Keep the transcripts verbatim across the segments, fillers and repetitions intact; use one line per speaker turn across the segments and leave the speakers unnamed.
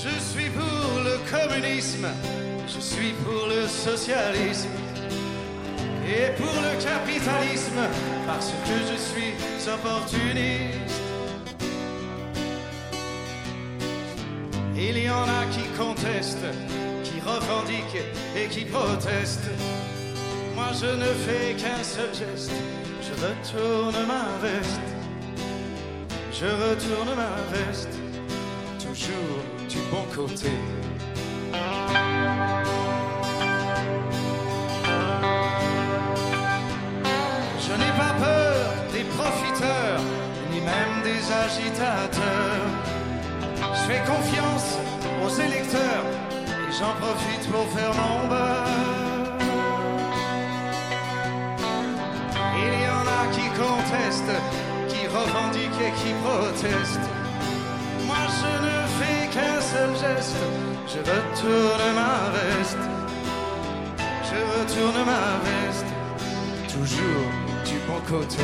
Je suis pour le communisme, je suis pour le socialisme et pour le capitalisme, parce que je suis opportuniste. Il y en a qui contestent, qui revendiquent et qui protestent. Moi je ne fais qu'un seul geste, je retourne ma veste. Je retourne ma veste, toujours du bon côté. Je n'ai pas peur des profiteurs, ni même des agitateurs. Je fais confiance aux électeurs et j'en profite pour faire mon beurre. Il y en a qui contestent, qui revendiquent et qui protestent. Moi je ne fais qu'un seul geste, je retourne ma veste. Je retourne ma veste, toujours du bon côté.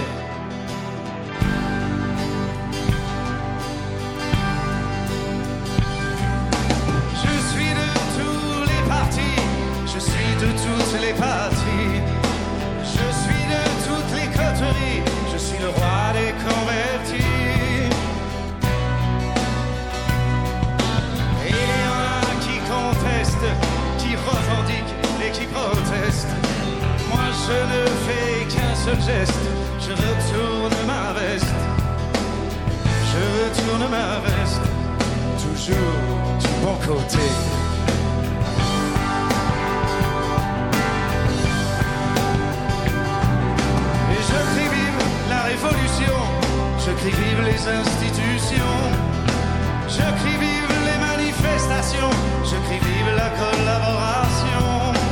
Je suis de toutes les parties, je suis de toutes les coteries, je suis le roi des convertis. Et il y en a qui contestent, qui revendiquent et qui protestent. Moi je ne fais qu'un seul geste, je retourne ma veste. Je retourne ma veste, toujours du bon côté. Je crie vive les institutions, je crie vive les manifestations, je crie vive la collaboration.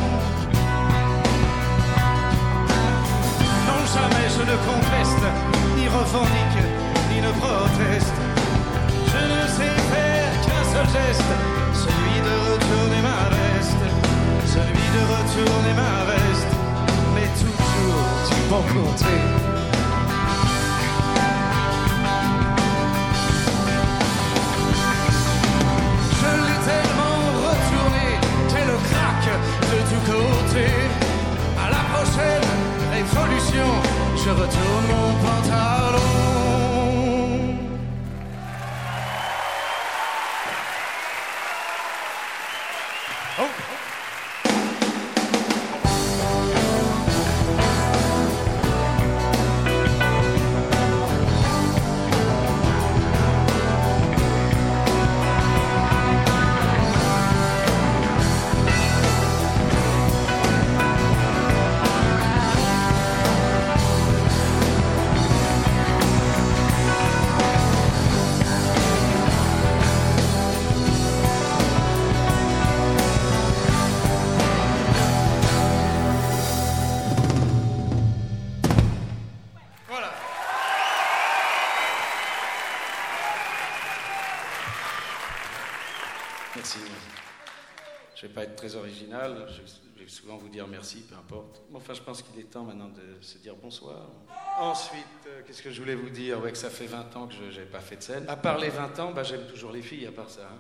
Non, jamais je ne conteste, ni revendique, ni ne proteste. Je ne sais faire qu'un seul geste, celui de retourner ma veste, celui de retourner ma veste, mais toujours du bon côté. De tous côtés, à la prochaine révolution, je retourne mon pantalon. Oh. Merci. Je ne vais pas être très original, je vais souvent vous dire merci, peu importe. Enfin, je pense qu'il est temps maintenant de se dire bonsoir. Ensuite, euh, qu'est-ce que je voulais vous dire? Ouais, que ça fait vingt ans que je n'ai pas fait de scène. À part les vingt ans, bah, j'aime toujours les filles, à part ça. Hein.